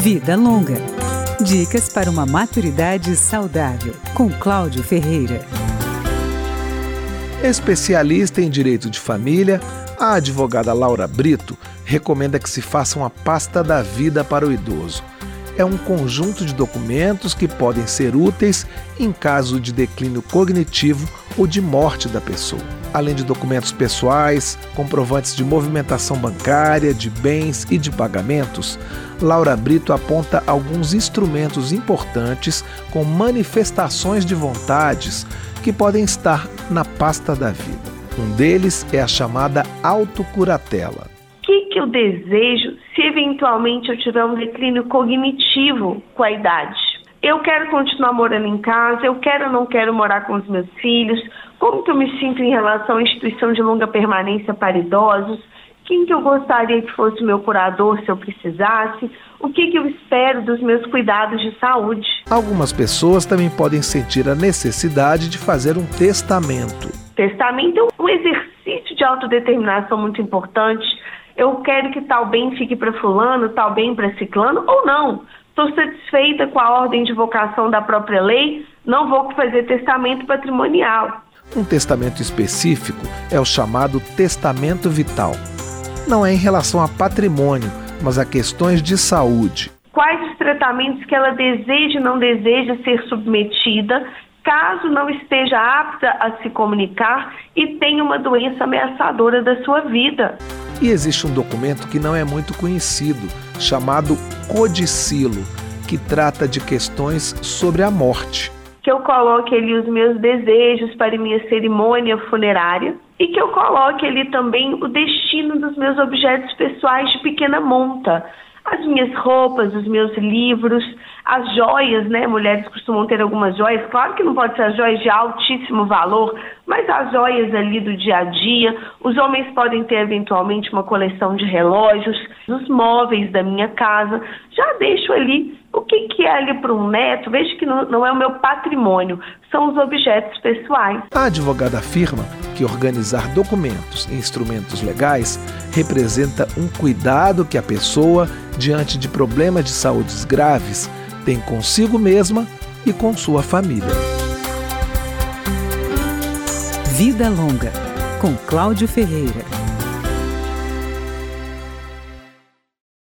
Vida Longa. Dicas para uma maturidade saudável, com Cláudio Ferreira. Especialista em direito de família, a advogada Laura Brito recomenda que se faça uma pasta da vida para o idoso. É um conjunto de documentos que podem ser úteis em caso de declínio cognitivo ou de morte da pessoa. Além de documentos pessoais, comprovantes de movimentação bancária, de bens e de pagamentos, Laura Brito aponta alguns instrumentos importantes com manifestações de vontades que podem estar na pasta da vida. Um deles é a chamada autocuratela. O que eu desejo se eventualmente eu tiver um declínio cognitivo com a idade? Eu quero continuar morando em casa, eu quero ou não quero morar com os meus filhos, como que eu me sinto em relação à instituição de longa permanência para idosos, quem que eu gostaria que fosse o meu curador se eu precisasse, o que eu espero dos meus cuidados de saúde. Algumas pessoas também podem sentir a necessidade de fazer um testamento. Testamento é um exercício de autodeterminação muito importante. Eu quero que tal bem fique para fulano, tal bem para ciclano, ou não. Estou satisfeita com a ordem de vocação da própria lei, não vou fazer testamento patrimonial. Um testamento específico é o chamado testamento vital. Não é em relação a patrimônio, mas a questões de saúde. Quais os tratamentos que ela deseja e não deseja ser submetida, caso não esteja apta a se comunicar e tenha uma doença ameaçadora da sua vida. E existe um documento que não é muito conhecido, chamado codicilo, que trata de questões sobre a morte. Que eu coloque ali os meus desejos para minha cerimônia funerária e que eu coloque ali também o destino dos meus objetos pessoais de pequena monta. As minhas roupas, os meus livros, as joias, né? Mulheres costumam ter algumas joias, claro que não pode ser as joias de altíssimo valor, mas as joias ali do dia a dia. Os homens podem ter eventualmente uma coleção de relógios, os móveis da minha casa. Já deixo ali o que é ali para um neto, vejo que não é o meu patrimônio, são os objetos pessoais. A advogada afirma que organizar documentos e instrumentos legais representa um cuidado que a pessoa, diante de problemas de saúde graves, tem consigo mesma e com sua família. Vida Longa, com Cláudio Ferreira.